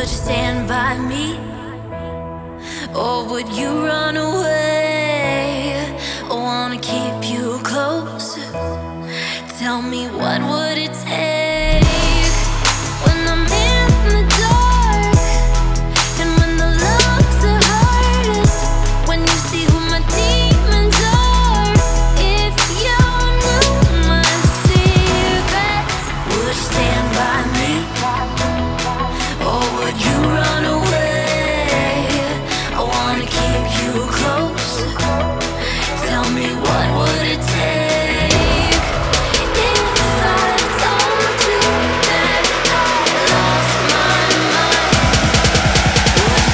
Would you stand by me? Or would you run away? I wanna keep you close. Tell me, what would it take when I'm in the dark and when the love's the hardest? When you see who my demons are, if you knew my secrets, would you stand by me? Or would you run away? I wanna keep you close. Tell me, what would it take if I told you that I lost my mind?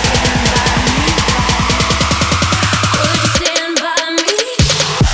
Would you stand by me? Would you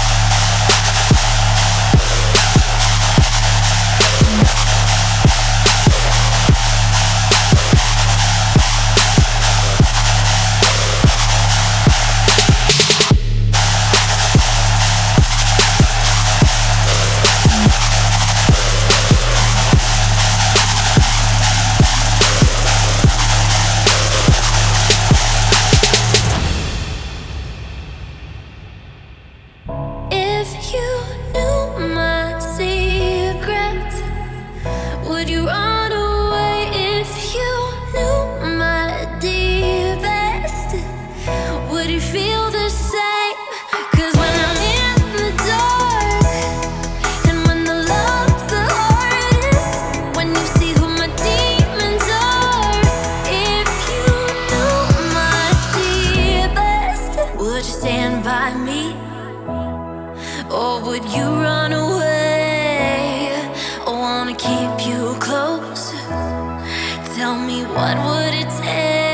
If you knew my secret, would you run away? If you knew my deepest, would you feel the same? 'Cause when I'm in the dark and when the love's the hardest, when you see who my demons are, if you knew my deepest, would you stand by me? Or would you run away? I wanna keep you close. Tell me, what would it take?